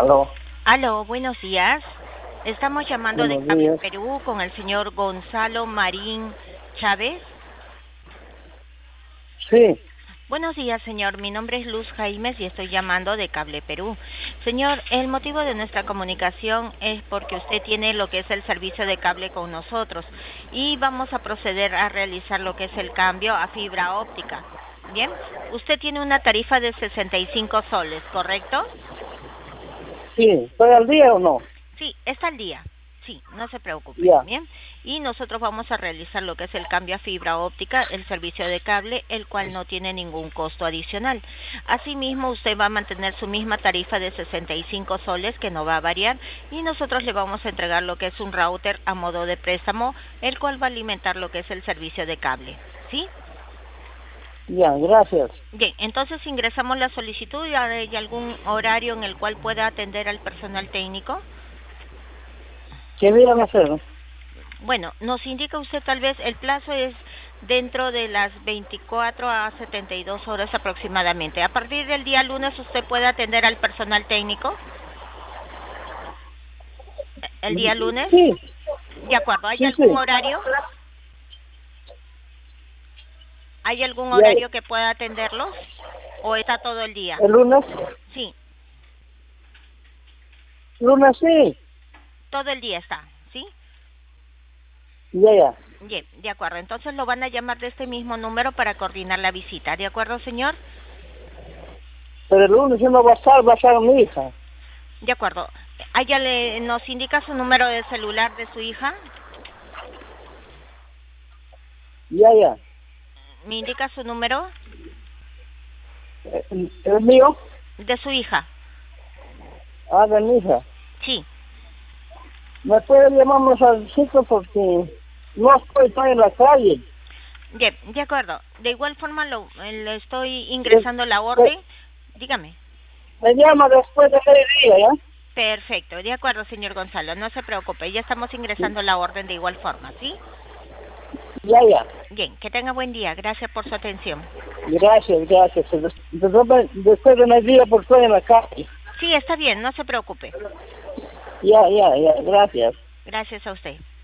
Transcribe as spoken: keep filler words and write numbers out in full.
Aló, Aló, buenos días. Estamos llamando de buenos Cable días. Perú con el señor Gonzalo Marín Chávez. Sí, Buenos días, señor. Mi nombre es Luz Jaimes y estoy llamando de Cable Perú. Señor, el motivo de nuestra comunicación es porque usted tiene lo que es el servicio de cable con nosotros y vamos a proceder a realizar lo que es el cambio a fibra óptica. Bien, usted tiene una tarifa de sesenta y cinco soles, ¿correcto? sí. ¿Estoy al día o no? Sí, está al día. Sí, no se preocupe. Ya, Bien. Y nosotros vamos a realizar lo que es el cambio a fibra óptica, el servicio de cable, el cual no tiene ningún costo adicional. Asimismo, usted va a mantener su misma tarifa de sesenta y cinco soles, que no va a variar, y nosotros le vamos a entregar lo que es un router a modo de préstamo, el cual va a alimentar lo que es el servicio de cable. ¿Sí? ya, gracias. Bien, entonces ingresamos la solicitud y hay algún horario en el cual pueda atender al personal técnico. ¿Qué día va a ser? Bueno, nos indica usted tal vez el plazo es dentro de las veinticuatro a setenta y dos horas aproximadamente. A partir del día lunes usted puede atender al personal técnico. El día lunes, Sí, de acuerdo. ¿Hay sí, algún sí. horario? ¿Hay algún Ya, horario que pueda atenderlos? ¿O está todo el día? ¿el lunes? Sí, Lunes sí. todo el día está, ¿sí? Ya, ya. Bien, de acuerdo. Entonces lo van a llamar de este mismo número para coordinar la visita. ¿De acuerdo, señor? Pero el lunes yo no va a estar, va a estar mi hija. De acuerdo. ¿A ella le, nos indica su número de celular de su hija? Ya, ya. ¿Me indica su número? ¿El, el mío? De su hija. Ah, de mi hija. Sí. ¿Me puede llamar más al sitio porque no estoy, estoy en la calle? Bien, de acuerdo. De igual forma lo, le estoy Me, ingresando la me, orden. Dígame. me llama después de mediodía, ¿ya? Perfecto, de acuerdo, señor Gonzalo. No se preocupe, ya estamos ingresando la orden de igual forma, ¿sí? Ya, ya. Bien, que tenga buen día. Gracias por su atención. Gracias, gracias. Después, después de mediodía por estoy en la calle. Sí, está bien, no se preocupe. Ya, ya, ya. Gracias. Gracias a usted.